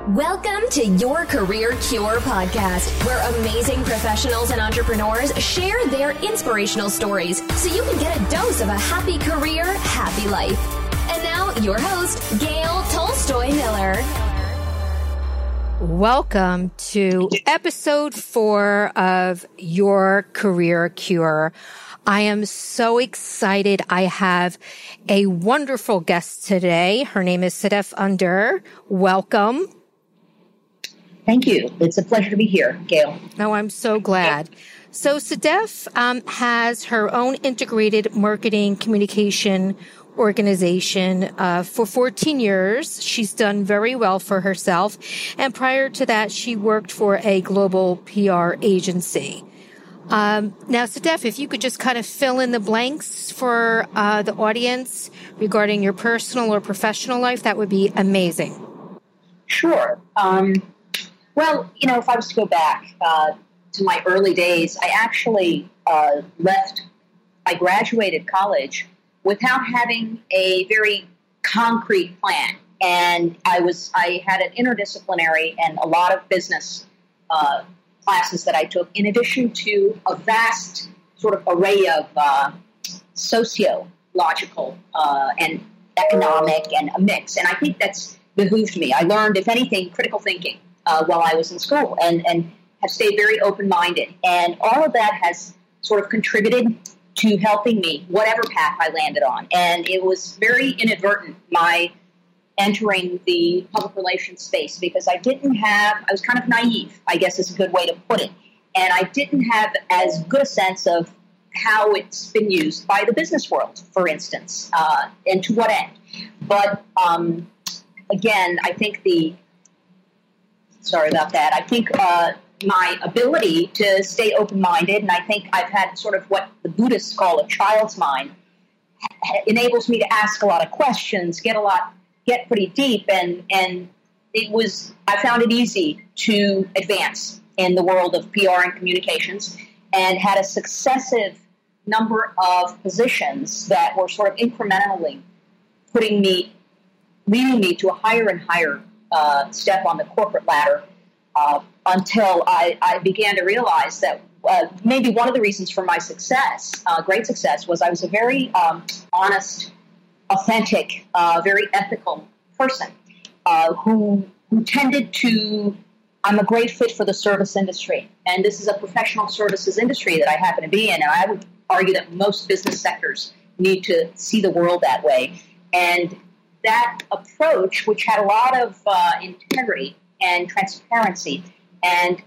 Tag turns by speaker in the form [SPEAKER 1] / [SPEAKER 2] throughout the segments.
[SPEAKER 1] Welcome to Your Career Cure podcast, where amazing professionals and entrepreneurs share their inspirational stories so you can get a dose of a happy career, happy life. And now, your host, Gail Tolstoy Miller.
[SPEAKER 2] Welcome to episode 4 of Your Career Cure. I am so excited. I have a wonderful guest today. Her name is Sedef Under. Welcome.
[SPEAKER 3] Thank you. It's a pleasure to be here, Gail.
[SPEAKER 2] Oh, I'm so glad. So Sedef has her own integrated marketing communication organization for 14 years. She's done very well for herself. And prior to that, she worked for a global PR agency. Now, Sedef, if you could just kind of fill in the blanks for the audience regarding your personal or professional life, that would be amazing.
[SPEAKER 3] Sure. Well, if I was to go back to my early days, I actually I graduated college without having a very concrete plan. And I had an interdisciplinary and a lot of business classes that I took, in addition to a vast sort of array of sociological and economic and a mix. And I think that's behooved me. I learned, if anything, critical thinking while I was in school and have stayed very open-minded. And all of that has sort of contributed to helping me, whatever path I landed on. And it was very inadvertent, my entering the public relations space, because I was kind of naive, I guess is a good way to put it. And I didn't have as good a sense of how it's been used by the business world, for instance, and to what end. But again, I think my ability to stay open-minded, and I think I've had sort of what the Buddhists call a child's mind, enables me to ask a lot of questions, get pretty deep, and I found it easy to advance in the world of PR and communications, and had a successive number of positions that were sort of incrementally leading me to a higher and higher step on the corporate ladder, until I began to realize that maybe one of the reasons for my success, great success, was I was a very honest, authentic, very ethical person who tended to, I'm a great fit for the service industry. And this is a professional services industry that I happen to be in. And I would argue that most business sectors need to see the world that way. And that approach, which had a lot of integrity and transparency, and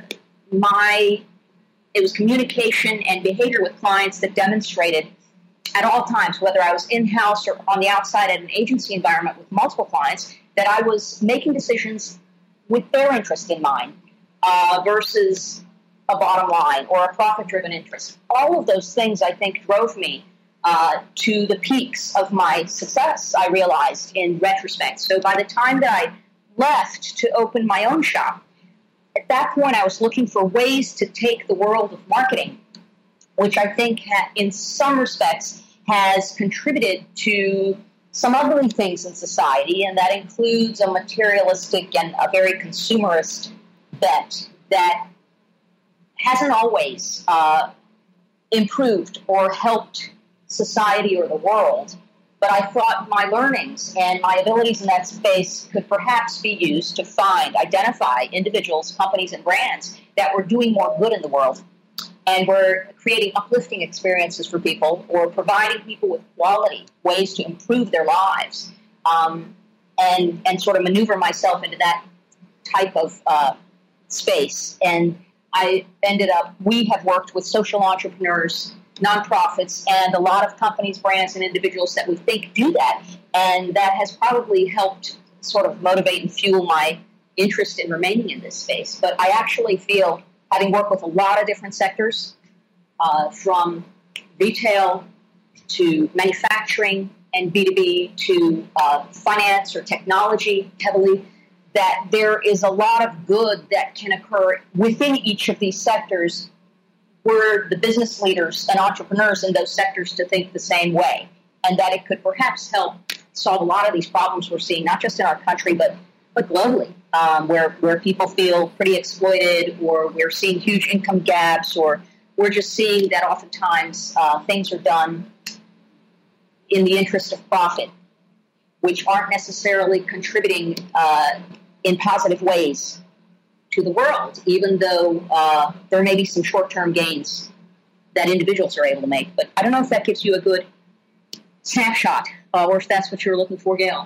[SPEAKER 3] it was communication and behavior with clients that demonstrated at all times, whether I was in-house or on the outside at an agency environment with multiple clients, that I was making decisions with their interest in mind versus a bottom line or a profit-driven interest. All of those things, I think, drove me to the peaks of my success, I realized in retrospect. So by the time that I left to open my own shop, at that point I was looking for ways to take the world of marketing, which I think in some respects has contributed to some ugly things in society, and that includes a materialistic and a very consumerist bent that hasn't always improved or helped society or the world. But I thought my learnings and my abilities in that space could perhaps be used to identify individuals, companies, and brands that were doing more good in the world and were creating uplifting experiences for people or providing people with quality ways to improve their lives, and sort of maneuver myself into that type of space. And we have worked with social entrepreneurs, nonprofits, and a lot of companies, brands, and individuals that we think do that. And that has probably helped sort of motivate and fuel my interest in remaining in this space. But I actually feel, having worked with a lot of different sectors, from retail to manufacturing and B2B to finance or technology heavily, that there is a lot of good that can occur within each of these sectors were the business leaders and entrepreneurs in those sectors to think the same way, and that it could perhaps help solve a lot of these problems we're seeing, not just in our country, but but globally, where people feel pretty exploited, or we're seeing huge income gaps, or we're just seeing that oftentimes things are done in the interest of profit, which aren't necessarily contributing in positive ways to the world, even though there may be some short-term gains that individuals are able to make. But I don't know if that gives you a good snapshot, or if that's what you're looking for, Gail.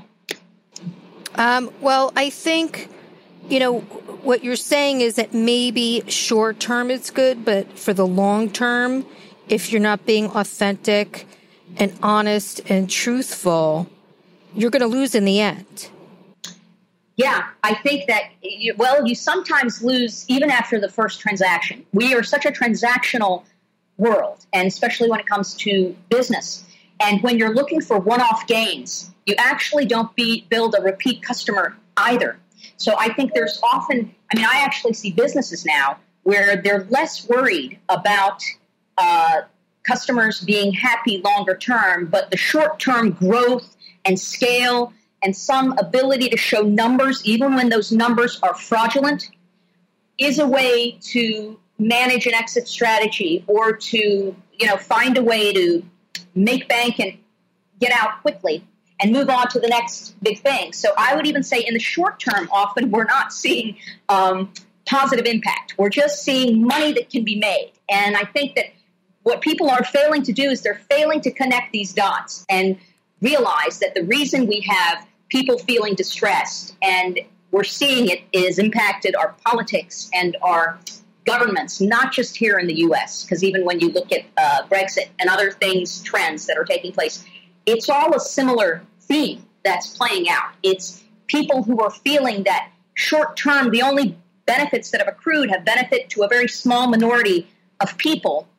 [SPEAKER 2] Well, I think, what you're saying is that maybe short-term it's good, but for the long term, if you're not being authentic and honest and truthful, you're going to lose in the end.
[SPEAKER 3] Yeah, I think that, you sometimes lose even after the first transaction. We are such a transactional world, and especially when it comes to business. And when you're looking for one-off gains, you actually don't build a repeat customer either. So I think there's often, I actually see businesses now where they're less worried about customers being happy longer term, but the short-term growth and scale and some ability to show numbers, even when those numbers are fraudulent, is a way to manage an exit strategy, or to, find a way to make bank and get out quickly and move on to the next big thing. So I would even say in the short term, often we're not seeing positive impact. We're just seeing money that can be made. And I think that what people are failing to do is they're failing to connect these dots and realize that the reason we have people feeling distressed, and we're seeing it, is impacted our politics and our governments, not just here in the U.S., because even when you look at Brexit and other things, trends that are taking place, it's all a similar theme that's playing out. It's people who are feeling that short-term, the only benefits that have accrued have benefit to a very small minority of people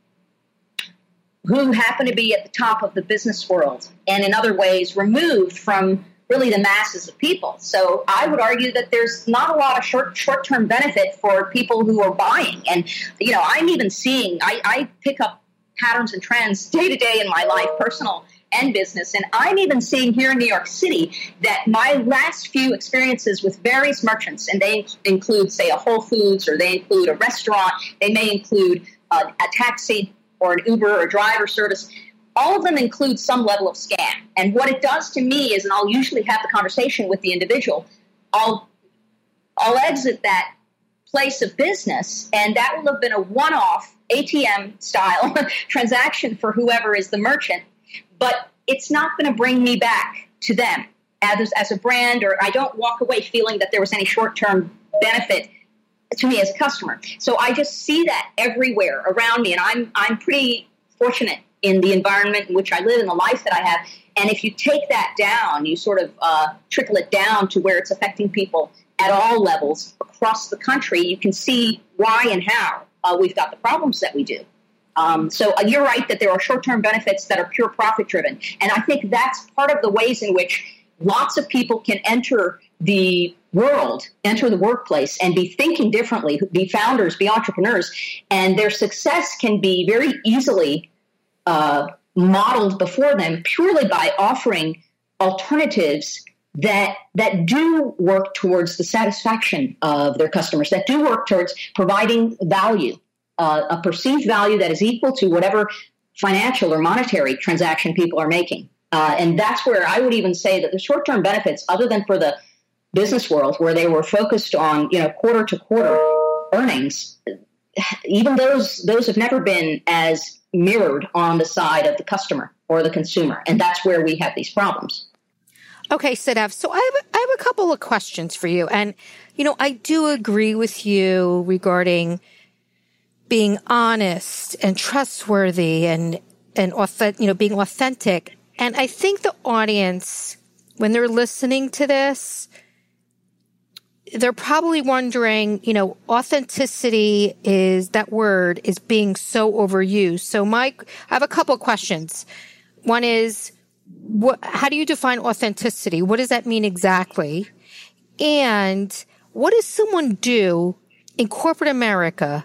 [SPEAKER 3] who happen to be at the top of the business world, and in other ways removed from really the masses of people. So I would argue that there's not a lot of short-term benefit for people who are buying. And, I'm even seeing, I pick up patterns and trends day to day in my life, personal and business. And I'm even seeing here in New York City that my last few experiences with various merchants, and they include, say, a Whole Foods, or they include a restaurant, they may include a taxi or an Uber or driver service, all of them include some level of scam. And what it does to me is, and I'll usually have the conversation with the individual, I'll exit that place of business, and that will have been a one-off ATM-style transaction for whoever is the merchant, but it's not going to bring me back to them as a brand, or I don't walk away feeling that there was any short-term benefit to me as a customer. So I just see that everywhere around me, and I'm pretty fortunate in the environment in which I live and the life that I have. And if you take that down, you sort of trickle it down to where it's affecting people at all levels across the country, you can see why and how we've got the problems that we do. So you're right that there are short-term benefits that are pure profit-driven. And I think that's part of the ways in which lots of people can enter the workplace, and be thinking differently, be founders, be entrepreneurs, and their success can be very easily modeled before them purely by offering alternatives that do work towards the satisfaction of their customers, that do work towards providing value, a perceived value that is equal to whatever financial or monetary transaction people are making. And that's where I would even say that the short-term benefits, other than for the business world where they were focused on, quarter to quarter earnings, even those have never been as mirrored on the side of the customer or the consumer. And that's where we have these problems.
[SPEAKER 2] Okay, Sadaf. So I have a couple of questions for you. And, I do agree with you regarding being honest and trustworthy and being authentic. And I think the audience, when they're listening to this, they're probably wondering, authenticity that word is being so overused. So I have a couple of questions. One is, how do you define authenticity? What does that mean exactly? And what does someone do in corporate America,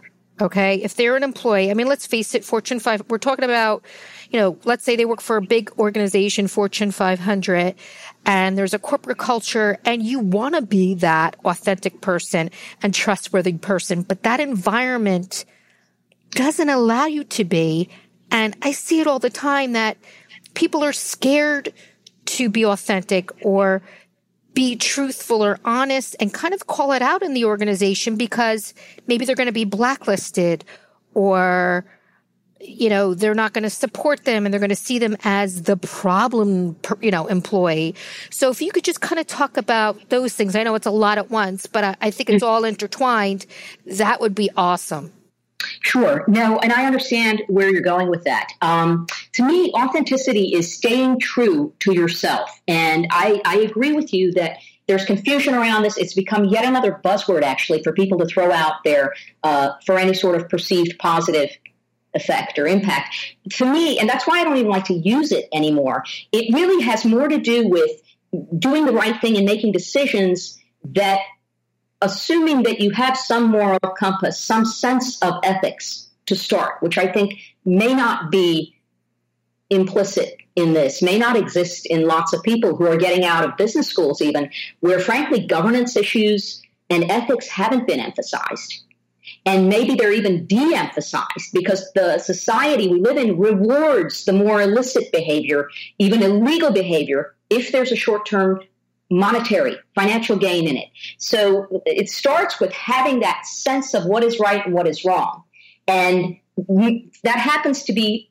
[SPEAKER 2] Okay. If they're an employee, I mean, let's face it, Fortune 5, we're talking about, let's say they work for a big organization, Fortune 500, and there's a corporate culture and you want to be that authentic person and trustworthy person, but that environment doesn't allow you to be. And I see it all the time that people are scared to be authentic or be truthful or honest and kind of call it out in the organization because maybe they're going to be blacklisted or, they're not going to support them and they're going to see them as the problem, employee. So if you could just kind of talk about those things, I know it's a lot at once, but I think it's all intertwined. That would be awesome.
[SPEAKER 3] Sure. No, and I understand where you're going with that. To me, authenticity is staying true to yourself. And I agree with you that there's confusion around this. It's become yet another buzzword, actually, for people to throw out there for any sort of perceived positive effect or impact. To me, and that's why I don't even like to use it anymore, it really has more to do with doing the right thing and making decisions that assuming that you have some moral compass, some sense of ethics to start, which I think may not be implicit in this, may not exist in lots of people who are getting out of business schools even, where frankly governance issues and ethics haven't been emphasized. And maybe they're even de-emphasized because the society we live in rewards the more illicit behavior, even illegal behavior, if there's a short-term monetary, financial gain in it. So it starts with having that sense of what is right and what is wrong. And that happens to be,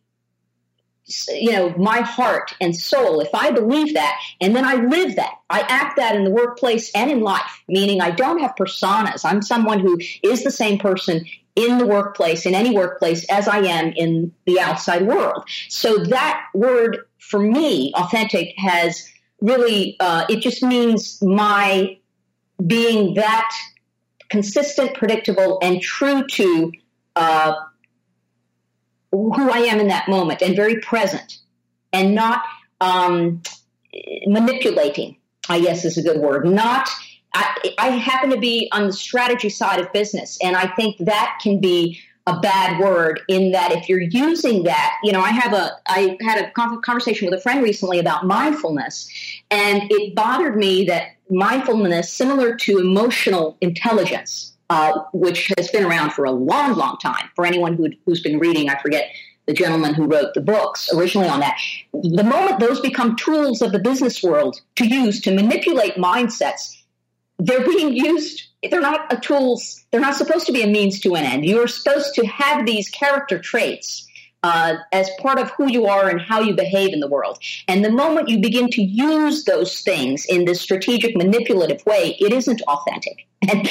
[SPEAKER 3] my heart and soul. If I believe that, and then I live that, I act that in the workplace and in life, meaning I don't have personas. I'm someone who is the same person in the workplace, in any workplace, as I am in the outside world. So that word, for me, authentic, has really, it just means my being that consistent, predictable, and true to who I am in that moment, and very present, and not manipulating, I guess is a good word. I happen to be on the strategy side of business, and I think that can be a bad word in that if you're using that, I had a conversation with a friend recently about mindfulness, and it bothered me that mindfulness, similar to emotional intelligence, which has been around for a long, long time, for anyone who's been reading, I forget the gentleman who wrote the books originally on that. The moment those become tools of the business world to use to manipulate mindsets, they're being used. They're not tools. They're not supposed to be a means to an end. You're supposed to have these character traits as part of who you are and how you behave in the world. And the moment you begin to use those things in this strategic, manipulative way, it isn't authentic. And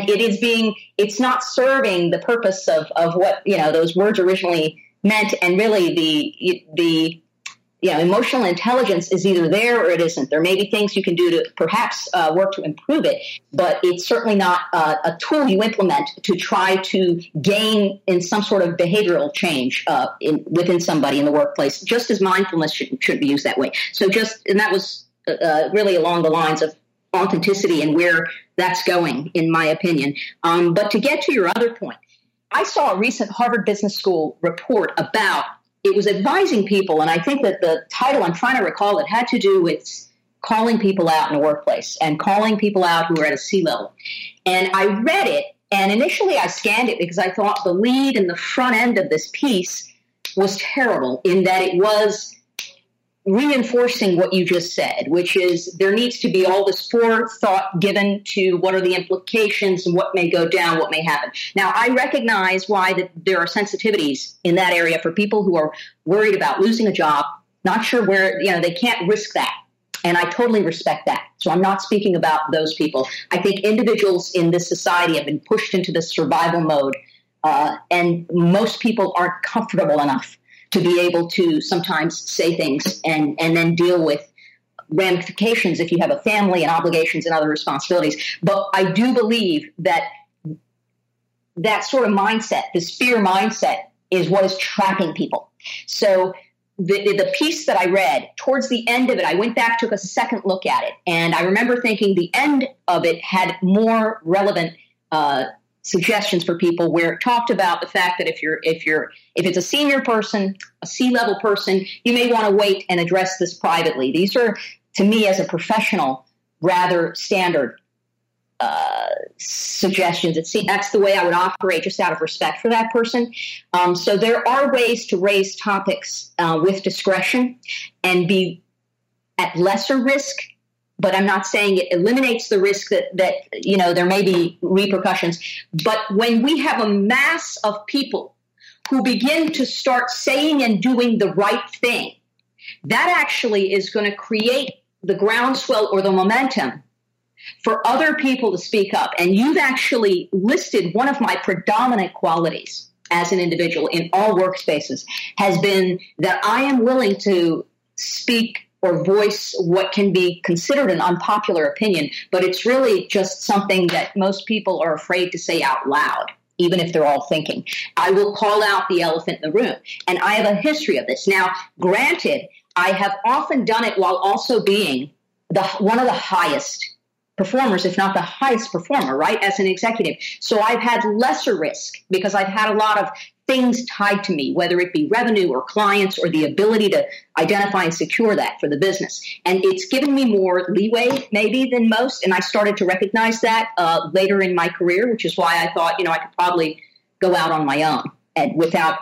[SPEAKER 3] it's not serving the purpose of what, those words originally meant. And really the emotional intelligence is either there or it isn't. There may be things you can do to perhaps work to improve it, but it's certainly not a tool you implement to try to gain in some sort of behavioral change within somebody in the workplace, just as mindfulness should be used that way. And that was really along the lines of authenticity and where that's going, in my opinion. But to get to your other point, I saw a recent Harvard Business School report about, it was advising people, and I think that the title, I'm trying to recall, it had to do with calling people out in the workplace and calling people out who are at a C-level. And I read it, and initially I scanned it because I thought the lead and the front end of this piece was terrible in that it was reinforcing what you just said, which is there needs to be all this forethought given to what are the implications and what may go down, what may happen. Now, I recognize why there are sensitivities in that area for people who are worried about losing a job, not sure where, they can't risk that. And I totally respect that. So I'm not speaking about those people. I think individuals in this society have been pushed into this survival mode, and most people aren't comfortable enough to be able to sometimes say things and then deal with ramifications if you have a family and obligations and other responsibilities. But I do believe that sort of mindset, this fear mindset, is what is trapping people. So the piece that I read, towards the end of it, I went back, took a second look at it, and I remember thinking the end of it had more relevant suggestions for people where it talked about the fact that if it's a senior person, a C-level person, you may want to wait and address this privately. These are, to me as a professional, rather standard suggestions. That's the way I would operate, just out of respect for that person. So there are ways to raise topics with discretion and be at lesser risk, but I'm not saying it eliminates the risk that there may be repercussions. But when we have a mass of people who begin to start saying and doing the right thing, that actually is going to create the groundswell or the momentum for other people to speak up. And you've actually listed one of my predominant qualities as an individual in all workspaces has been that I am willing to speak or voice what can be considered an unpopular opinion, but it's really just something that most people are afraid to say out loud, even if they're all thinking. I will call out the elephant in the room, and I have a history of this. Now, granted, I have often done it while also being one of the highest performers, if not the highest performer, right, as an executive. So I've had lesser risk because I've had a lot of things tied to me, whether it be revenue or clients or the ability to identify and secure that for the business. And it's given me more leeway maybe than most. And I started to recognize that later in my career, which is why I thought, I could probably go out on my own and without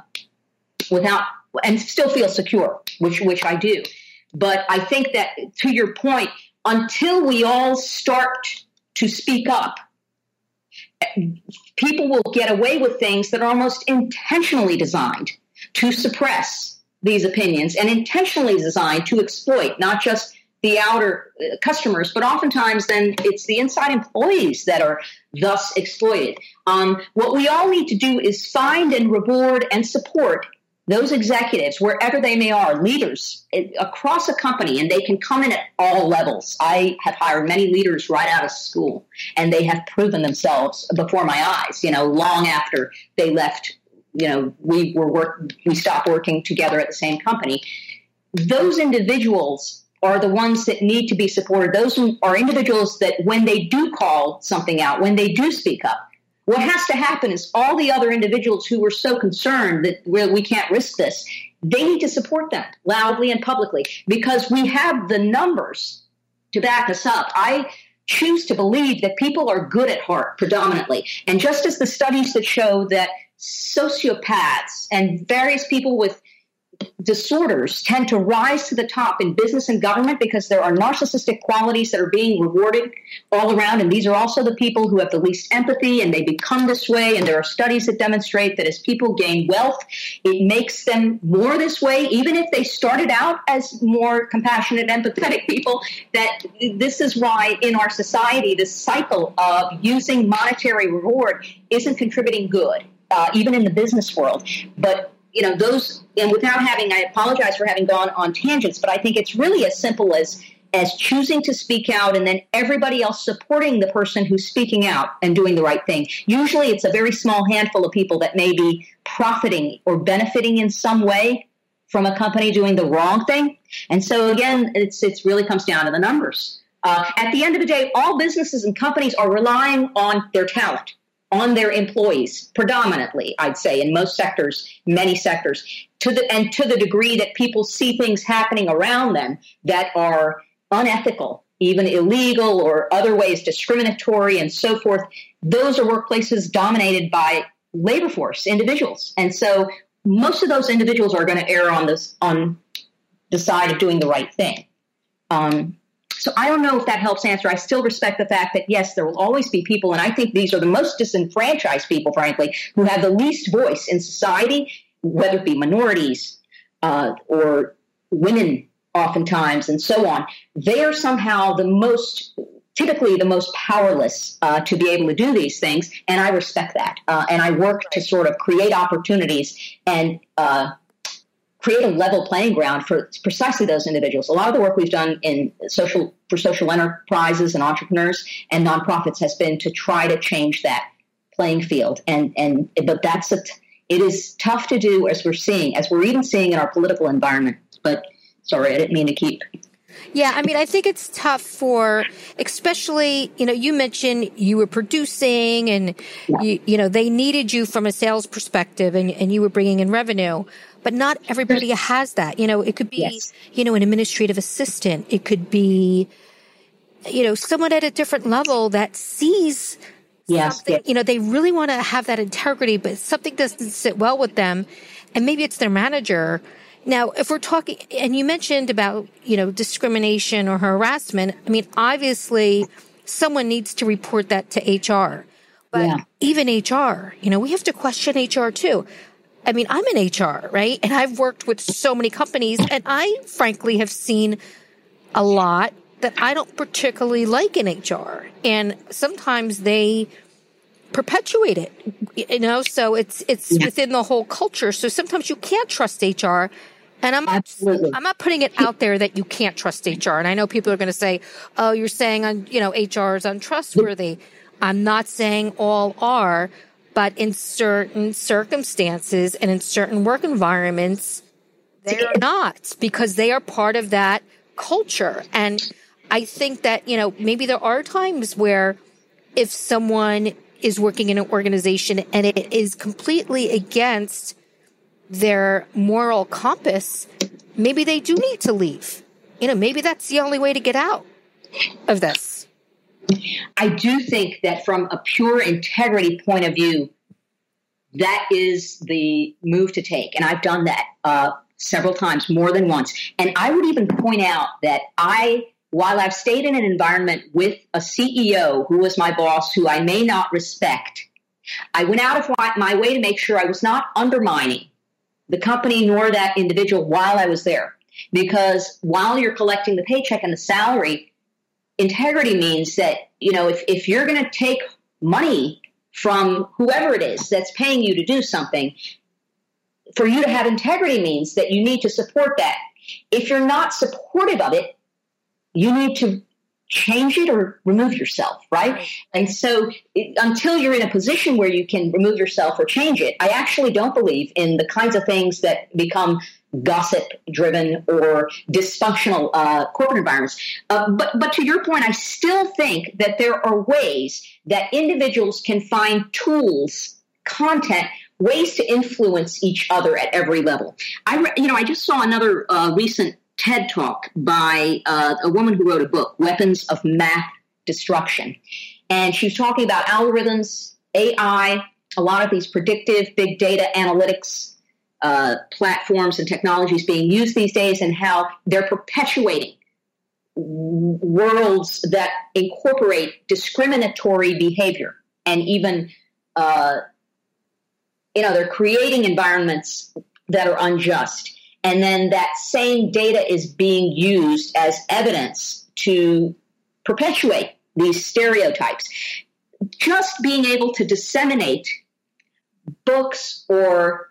[SPEAKER 3] and still feel secure, which I do. But I think that, to your point, until we all start to speak up, people will get away with things that are almost intentionally designed to suppress these opinions and intentionally designed to exploit not just the outer customers, but oftentimes then it's the inside employees that are thus exploited. What we all need to do is find and reward and support those executives, wherever they may are, leaders across a company, and they can come in at all levels. I have hired many leaders right out of school, and they have proven themselves before my eyes, long after they left, we stopped working together at the same company. Those individuals are the ones that need to be supported. Those are individuals that when they do call something out, when they do speak up, what has to happen is all the other individuals who were so concerned that we can't risk this, they need to support them loudly and publicly because we have the numbers to back us up. I choose to believe that people are good at heart predominantly. And just as the studies that show that sociopaths and various people with disorders tend to rise to the top in business and government because there are narcissistic qualities that are being rewarded all around. And these are also the people who have the least empathy, and they become this way. And there are studies that demonstrate that as people gain wealth, it makes them more this way, even if they started out as more compassionate, empathetic people. That this is why in our society, this cycle of using monetary reward isn't contributing good, even in the business world. But those, and without I apologize for having gone on tangents, but I think it's really as simple as choosing to speak out and then everybody else supporting the person who's speaking out and doing the right thing. Usually it's a very small handful of people that may be profiting or benefiting in some way from a company doing the wrong thing. And so again, it's really comes down to the numbers. At the end of the day, all businesses and companies are relying on their talent, on their employees, predominantly, I'd say, in most sectors, many sectors, to the degree that people see things happening around them that are unethical, even illegal or other ways discriminatory and so forth. Those are workplaces dominated by labor force individuals. And so most of those individuals are going to err on the side of doing the right thing. So I don't know if that helps answer. I still respect the fact that, yes, there will always be people, and I think these are the most disenfranchised people, frankly, who have the least voice in society, whether it be minorities or women oftentimes and so on. They are somehow typically the most powerless to be able to do these things, and I respect that. And I work to sort of create opportunities and create a level playing ground for precisely those individuals. A lot of the work we've done for social enterprises and entrepreneurs and nonprofits has been to try to change that playing field. But it is tough to do, as we're even seeing in our political environment. But sorry, I didn't mean to keep.
[SPEAKER 2] Yeah, I mean, I think it's tough for, especially, you mentioned you were producing and, they needed you from a sales perspective and you were bringing in revenue, but not everybody has that. It could be, an administrative assistant. It could be, someone at a different level that sees something, they really want to have that integrity, but something doesn't sit well with them. And maybe it's their manager. Now, if we're talking, and you mentioned about, discrimination or harassment, I mean, obviously someone needs to report that to HR, but even HR, we have to question HR too. I mean, I'm in HR, right? And I've worked with so many companies and I frankly have seen a lot that I don't particularly like in HR. And sometimes they perpetuate it, so it's within the whole culture. So sometimes you can't trust HR. And I'm not putting it out there that you can't trust HR. And I know people are going to say, oh, you're saying, HR is untrustworthy. I'm not saying all are, but in certain circumstances and in certain work environments, they are not, because they are part of that culture. And I think that, maybe there are times where if someone is working in an organization and it is completely against their moral compass, maybe they do need to leave. Maybe that's the only way to get out of this.
[SPEAKER 3] I do think that from a pure integrity point of view, that is the move to take. And I've done that several times, more than once. And I would even point out that while I've stayed in an environment with a CEO who was my boss, who I may not respect, I went out of my way to make sure I was not undermining the company nor that individual while I was there. Because while you're collecting the paycheck and the salary, integrity means that, if you're going to take money from whoever it is that's paying you to do something, for you to have integrity means that you need to support that. If you're not supportive of it, you need to change it or remove yourself, right? And so until you're in a position where you can remove yourself or change it, I actually don't believe in the kinds of things that become gossip-driven or dysfunctional corporate environments. But to your point, I still think that there are ways that individuals can find tools, content, ways to influence each other at every level. I just saw another recent TED Talk by a woman who wrote a book, Weapons of Math Destruction. And she was talking about algorithms, AI, a lot of these predictive big data analytics platforms and technologies being used these days, and how they're perpetuating worlds that incorporate discriminatory behavior. And even, they're creating environments that are unjust. And then that same data is being used as evidence to perpetuate these stereotypes. Just being able to disseminate books or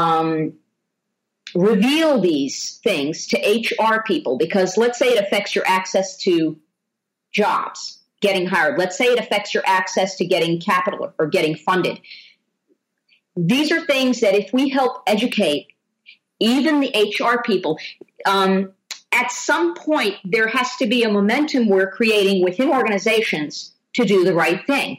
[SPEAKER 3] reveal these things to HR people, because let's say it affects your access to jobs, getting hired. Let's say it affects your access to getting capital or getting funded. These are things that if we help educate even the HR people, at some point there has to be a momentum we're creating within organizations to do the right thing.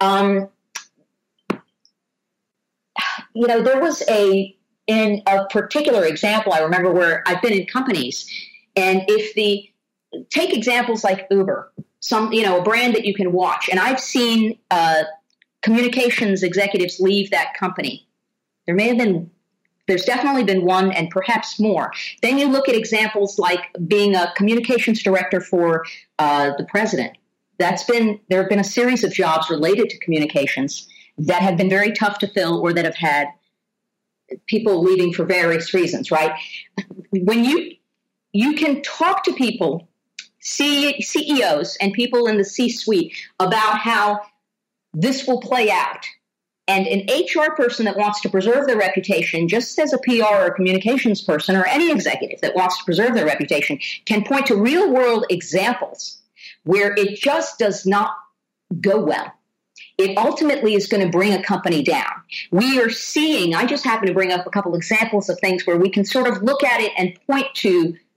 [SPEAKER 3] There was in a particular example I remember where I've been in companies, and take examples like Uber, a brand that you can watch, and I've seen communications executives leave that company. There's definitely been one and perhaps more. Then you look at examples like being a communications director for the president. There have been a series of jobs related to communications that have been very tough to fill, or that have had people leaving for various reasons, right? When you can talk to people, CEOs and people in the C-suite, about how this will play out. And an HR person that wants to preserve their reputation, just as a PR or communications person or any executive that wants to preserve their reputation, can point to real-world examples where it just does not go well. It ultimately is going to bring a company down. We are seeing, I just happen to bring up a couple examples of things where we can sort of look at it and point to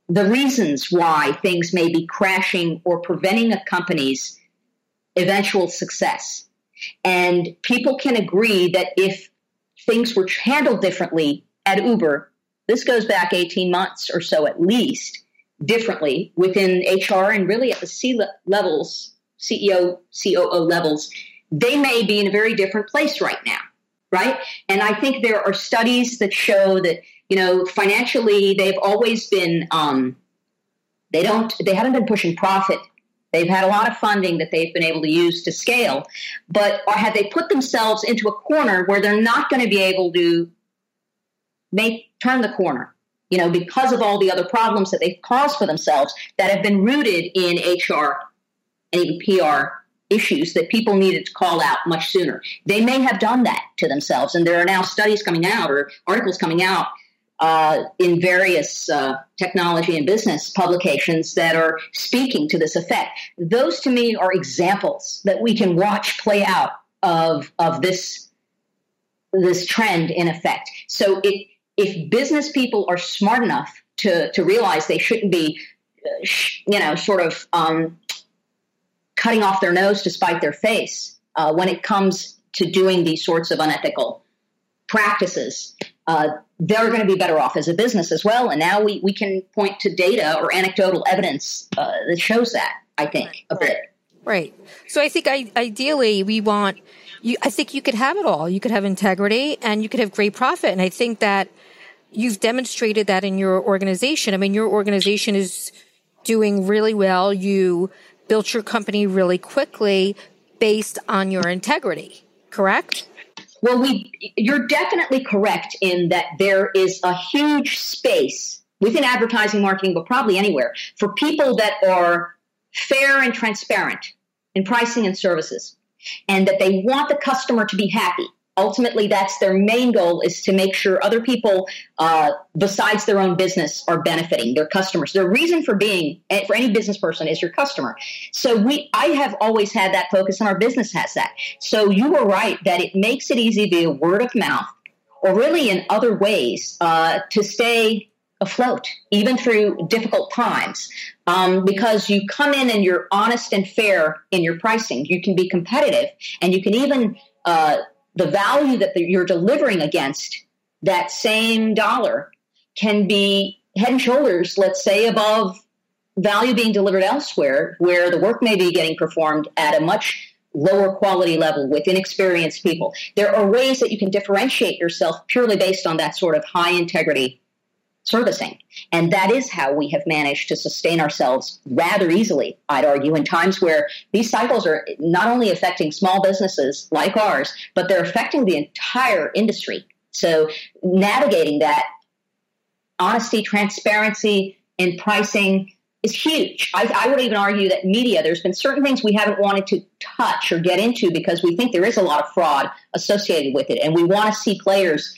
[SPEAKER 3] the reasons why things may be crashing or preventing a company's eventual success. And people can agree that if things were handled differently at Uber, this goes back 18 months or so at least, differently within HR and really at the C-levels, CEO, COO levels, they may be in a very different place right now, right? And I think there are studies that show that, financially they've always been, they haven't been pushing profit. They've had a lot of funding that they've been able to use to scale, but have they put themselves into a corner where they're not going to be able to turn the corner, because of all the other problems that they've caused for themselves that have been rooted in HR and even PR issues that people needed to call out much sooner. They may have done that to themselves, and there are now studies coming out or articles coming out in various technology and business publications that are speaking to this effect. Those, to me, are examples that we can watch play out of this trend in effect. So if business people are smart enough to realize they shouldn't be, cutting off their nose to spite their face when it comes to doing these sorts of unethical practices, they're going to be better off as a business as well. And now we can point to data or anecdotal evidence that shows that, I think, a bit.
[SPEAKER 2] Right. So I think ideally I think you could have it all. You could have integrity and you could have great profit. And I think that you've demonstrated that in your organization. I mean, your organization is doing really well. You built your company really quickly based on your integrity, correct?
[SPEAKER 3] Well, you're definitely correct in that there is a huge space within advertising, marketing, but probably anywhere, for people that are fair and transparent in pricing and services, and that they want the customer to be happy. Ultimately, that's their main goal, is to make sure other people besides their own business are benefiting, their customers. Their reason for being, for any business person, is your customer. So I have always had that focus, and our business has that. So you were right that it makes it easy via word of mouth, or really in other ways, to stay afloat, even through difficult times, because you come in and you're honest and fair in your pricing. You can be competitive, and you can even the value that you're delivering against that same dollar can be head and shoulders, let's say, above value being delivered elsewhere, where the work may be getting performed at a much lower quality level with inexperienced people. There are ways that you can differentiate yourself purely based on that sort of high integrity servicing. And that is how we have managed to sustain ourselves rather easily, I'd argue, in times where these cycles are not only affecting small businesses like ours, but they're affecting the entire industry. So navigating that honesty, transparency in pricing is huge. I would even argue that media, there's been certain things we haven't wanted to touch or get into because we think there is a lot of fraud associated with it. And we want to see players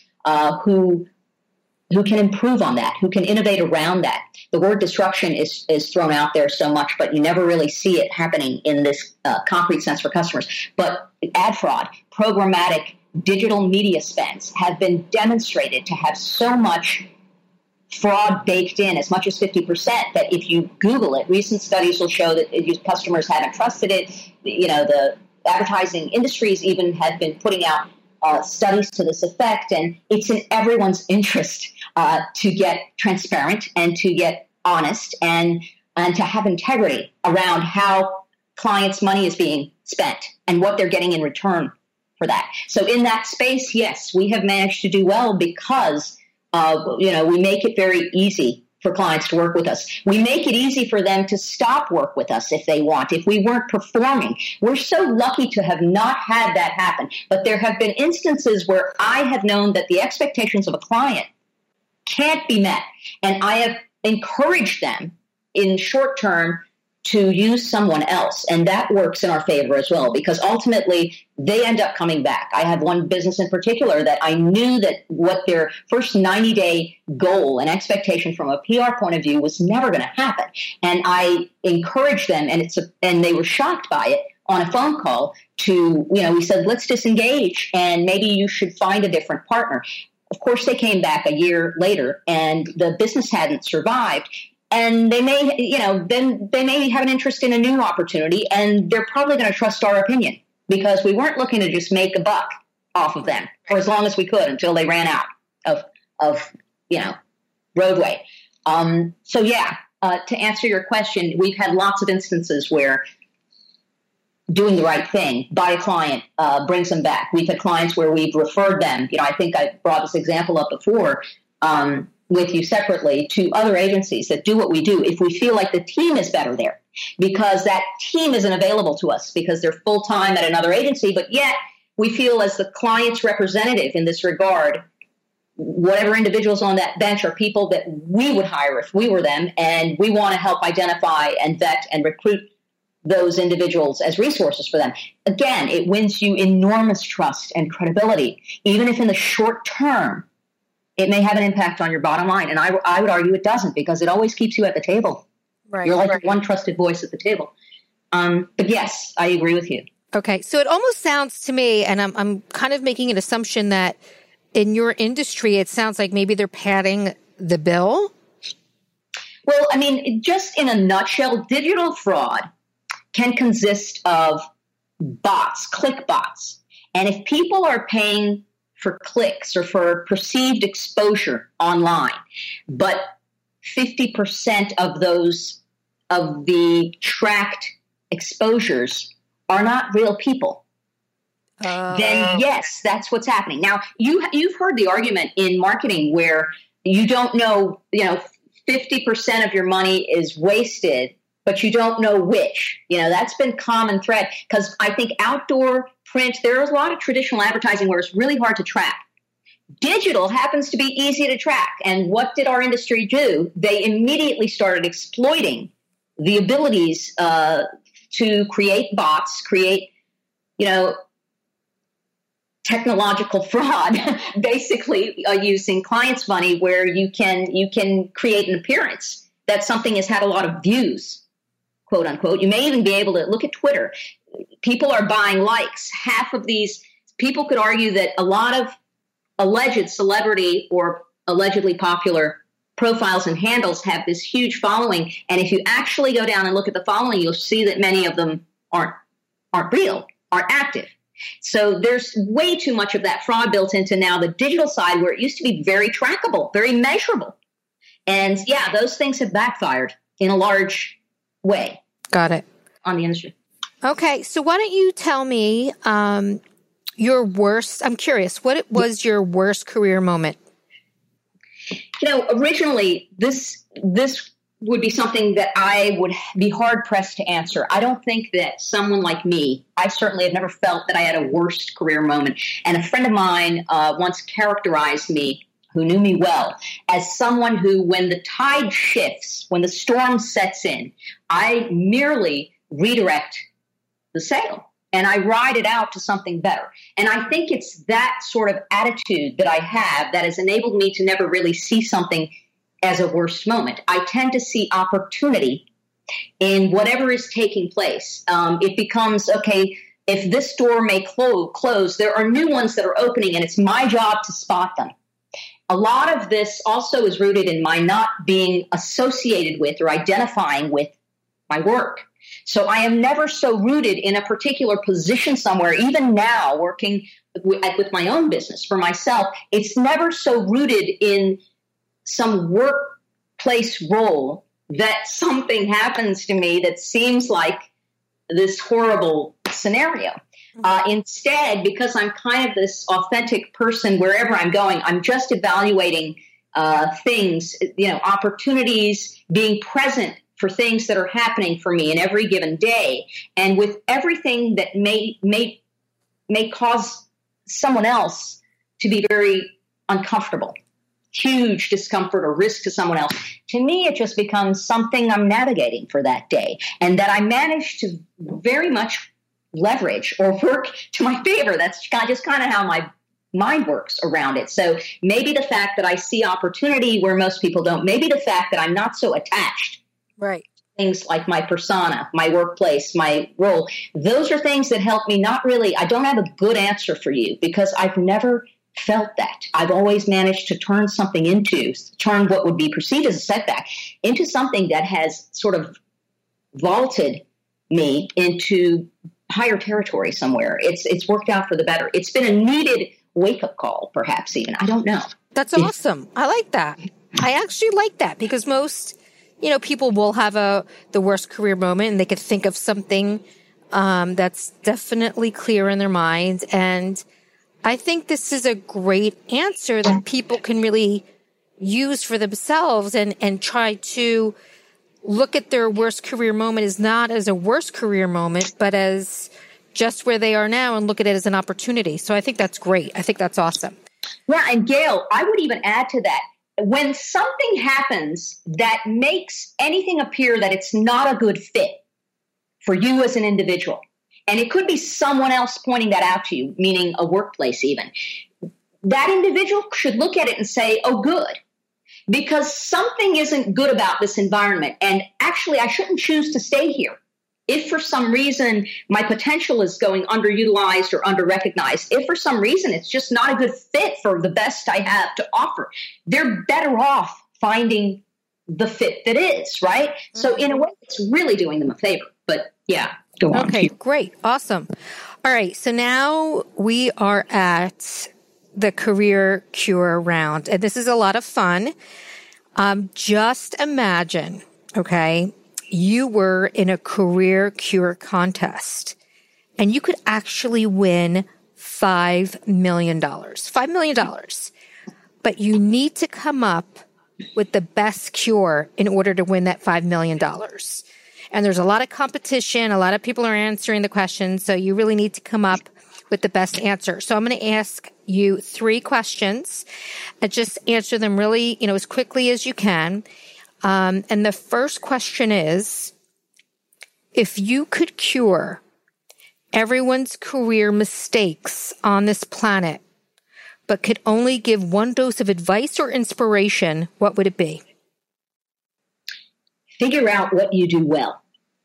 [SPEAKER 3] who can improve on that, who can innovate around that. The word disruption is thrown out there so much, but you never really see it happening in this concrete sense for customers. But ad fraud, programmatic digital media spends have been demonstrated to have so much fraud baked in, as much as 50%, that if you Google it, recent studies will show that customers haven't trusted it. The advertising industries even have been putting out studies to this effect, and it's in everyone's interest to get transparent and to get honest and to have integrity around how clients' money is being spent and what they're getting in return for that. So in that space, yes, we have managed to do well because we make it very easy for clients to work with us. We make it easy for them to stop work with us if they want, if we weren't performing. We're so lucky to have not had that happen. But there have been instances where I have known that the expectations of a client can't be met. And I have encouraged them in short term to use someone else. And that works in our favor as well, because ultimately they end up coming back. I have one business in particular that I knew that what their first 90-day goal and expectation from a PR point of view was never going to happen. And I encouraged them, and they were shocked by it on a phone call we said, let's disengage and maybe you should find a different partner. Of course, they came back a year later and the business hadn't survived. And they may, then they may have an interest in a new opportunity, and they're probably going to trust our opinion because we weren't looking to just make a buck off of them for as long as we could until they ran out of roadway. To answer your question, we've had lots of instances where doing the right thing by a client brings them back. We've had clients where we've referred them. I think I brought this example up before with you separately to other agencies that do what we do if we feel like the team is better there, because that team isn't available to us because they're full-time at another agency, but yet we feel as the client's representative in this regard, whatever individuals on that bench are people that we would hire if we were them, and we want to help identify and vet and recruit those individuals as resources for them. Again, it wins you enormous trust and credibility, even if in the short term it may have an impact on your bottom line. And I would argue it doesn't, because it always keeps you at the table. Right. You're like one trusted voice at the table. But yes, I agree with you.
[SPEAKER 2] Okay. So it almost sounds to me, and I'm kind of making an assumption that in your industry, it sounds like maybe they're padding the bill.
[SPEAKER 3] Well, I mean, just in a nutshell, digital fraud can consist of bots, click bots. And if people are paying for clicks or for perceived exposure online, but 50% of the tracked exposures are not real people, then yes, that's what's happening. Now, you've heard the argument in marketing where you don't know, 50% of your money is wasted, but you don't know which. That's been common thread, because I think outdoor, print, there's a lot of traditional advertising where it's really hard to track. Digital happens to be easy to track. And what did our industry do? They immediately started exploiting the abilities to create bots, create, technological fraud, basically using clients' money, where you can create an appearance that something has had a lot of views, quote unquote. You may even be able to look at Twitter. People are buying likes. Half of these people could argue that a lot of alleged celebrity or allegedly popular profiles and handles have this huge following. And if you actually go down and look at the following, you'll see that many of them aren't real, aren't active. So there's way too much of that fraud built into now the digital side, where it used to be very trackable, very measurable. And yeah, those things have backfired in a large way.
[SPEAKER 2] Got it.
[SPEAKER 3] On the industry.
[SPEAKER 2] Okay. So why don't you tell me your worst, I'm curious, what was your worst career moment?
[SPEAKER 3] Originally, this would be something that I would be hard-pressed to answer. I don't think that someone like me, I certainly have never felt that I had a worst career moment. And a friend of mine once characterized me, who knew me well, as someone who, when the tide shifts, when the storm sets in, I merely redirect the sail and I ride it out to something better. And I think it's that sort of attitude that I have that has enabled me to never really see something as a worst moment. I tend to see opportunity in whatever is taking place. It becomes, okay, if this door may close, there are new ones that are opening, and it's my job to spot them. A lot of this also is rooted in my not being associated with or identifying with my work. So I am never so rooted in a particular position somewhere. Even now, working with my own business for myself, it's never so rooted in some workplace role that something happens to me that seems like this horrible scenario. Instead, because I'm kind of this authentic person wherever I'm going, I'm just evaluating things, opportunities, being present for things that are happening for me in every given day. And with everything that may cause someone else to be very uncomfortable, huge discomfort or risk to someone else, to me, it just becomes something I'm navigating for that day, and that I manage to very much leverage or work to my favor. That's just kind of how my mind works around it. So maybe the fact that I see opportunity where most people don't, maybe the fact that I'm not so attached.
[SPEAKER 2] Right.
[SPEAKER 3] Things like my persona, my workplace, my role, those are things that help me not really, I don't have a good answer for you because I've never felt that. I've always managed to turn what would be perceived as a setback into something that has sort of vaulted me into higher territory somewhere. It's worked out for the better. It's been a needed wake-up call, perhaps even. I don't know.
[SPEAKER 2] That's awesome. I like that. I actually like that because most, people will have the worst career moment and they could think of something that's definitely clear in their mind. And I think this is a great answer that people can really use for themselves and try to look at their worst career moment as not as a worst career moment, but as just where they are now and look at it as an opportunity. So I think that's great. I think that's awesome.
[SPEAKER 3] Yeah, and Gail, I would even add to that. When something happens that makes anything appear that it's not a good fit for you as an individual, and it could be someone else pointing that out to you, meaning a workplace even, that individual should look at it and say, oh, good. Because something isn't good about this environment. And actually, I shouldn't choose to stay here. If for some reason my potential is going underutilized or underrecognized, if for some reason it's just not a good fit for the best I have to offer, they're better off finding the fit that is, right? Mm-hmm. So in a way, it's really doing them a favor. But yeah, go on.
[SPEAKER 2] Okay, great. Awesome. All right. So now we are at the Career Cure round. And this is a lot of fun. Just imagine, okay, you were in a Career Cure contest and you could actually win $5 million. $5 million. But you need to come up with the best cure in order to win that $5 million. And there's a lot of competition. A lot of people are answering the questions. So you really need to come up with the best answer. So I'm going to ask you 3 questions and just answer them really, as quickly as you can. And the first question is, if you could cure everyone's career mistakes on this planet, but could only give 1 dose of advice or inspiration, what would it be?
[SPEAKER 3] Figure out what you do well.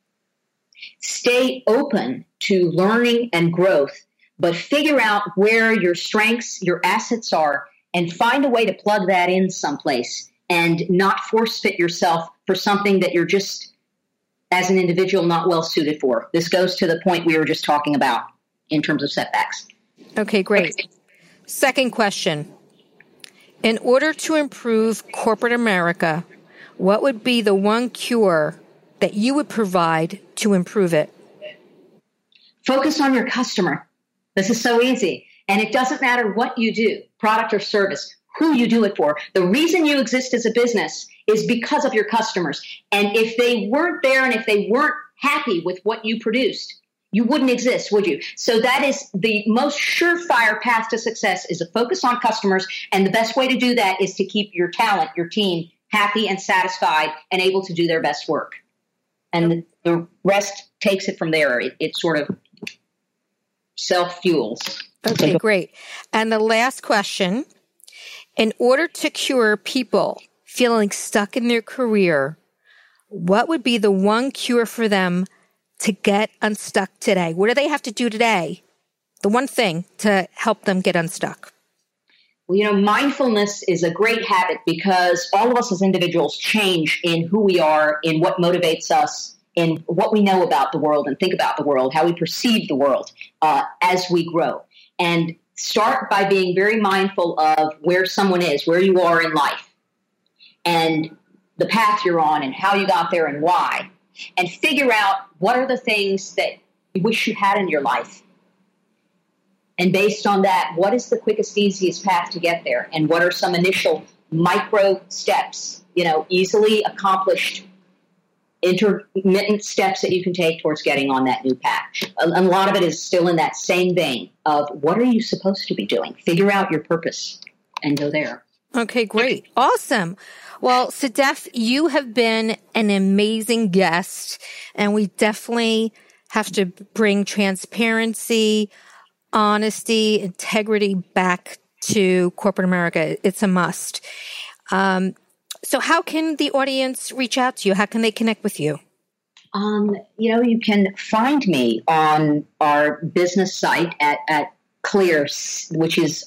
[SPEAKER 3] Stay open to learning and growth, but figure out where your strengths, your assets are, and find a way to plug that in someplace and not force fit yourself for something that you're just, as an individual, not well suited for. This goes to the point we were just talking about in terms of setbacks.
[SPEAKER 2] Okay, great. Second question. In order to improve corporate America, what would be the one cure that you would provide to improve it?
[SPEAKER 3] Focus on your customer. This is so easy. And it doesn't matter what you do, product or service, who you do it for. The reason you exist as a business is because of your customers. And if they weren't there and if they weren't happy with what you produced, you wouldn't exist, would you? So that is the most surefire path to success, is a focus on customers. And the best way to do that is to keep your talent, your team, happy and satisfied and able to do their best work. And the rest takes it from there. It sort of self-fuels.
[SPEAKER 2] Okay, great. And the last question, in order to cure people feeling stuck in their career, what would be the one cure for them to get unstuck today? What do they have to do today? The one thing to help them get unstuck.
[SPEAKER 3] Well, mindfulness is a great habit because all of us as individuals change in who we are, in what motivates us, in what we know about the world and think about the world, how we perceive the world as we grow. And start by being very mindful of where someone is, where you are in life, and the path you're on and how you got there and why. And figure out what are the things that you wish you had in your life. And based on that, what is the quickest, easiest path to get there? And what are some initial micro steps, easily accomplished intermittent steps that you can take towards getting on that new path? A lot of it is still in that same vein of what are you supposed to be doing? Figure out your purpose and go there.
[SPEAKER 2] Okay, great. Awesome. Well, Sedef, you have been an amazing guest, and we definitely have to bring transparency, honesty, integrity back to corporate America. It's a must. So how can the audience reach out to you? How can they connect with you?
[SPEAKER 3] You can find me on our business site at Clear, which is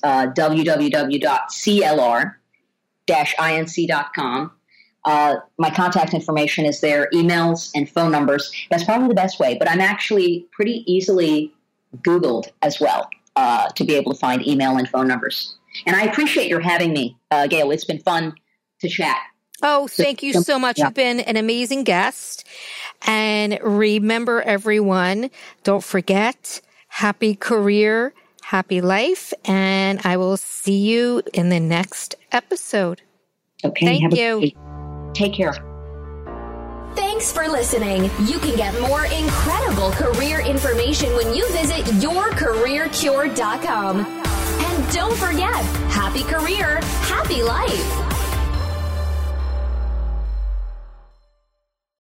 [SPEAKER 3] www.clr-inc.com. My contact information is there, emails and phone numbers. That's probably the best way, but I'm actually pretty easily Googled as well to be able to find email and phone numbers. And I appreciate your having me, Gail. It's been fun to chat.
[SPEAKER 2] Oh, thank you so much. You've been an amazing guest. And remember, everyone, don't forget, happy career, happy life. And I will see you in the next episode.
[SPEAKER 3] Okay.
[SPEAKER 2] Thank you.
[SPEAKER 3] Take care.
[SPEAKER 1] Thanks for listening. You can get more incredible career information when you visit yourcareercure.com. And don't forget, happy career, happy life.